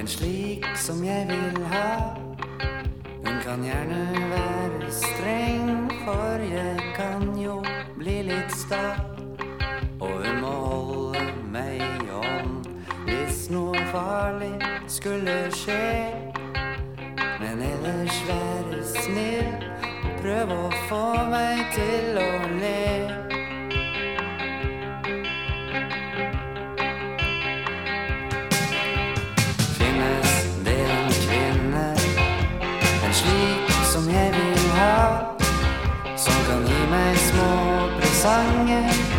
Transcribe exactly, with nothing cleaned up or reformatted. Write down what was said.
En slik som jeg vil ha. Hun kan gjerne være streng, for jeg kan jo bli litt sta. Og hun må holde meg i hånd hvis noe farlig skulle skje. Men ellers være snill og prøve å få meg til å le. Som jeg vil ha, som kan gi meg små presanger.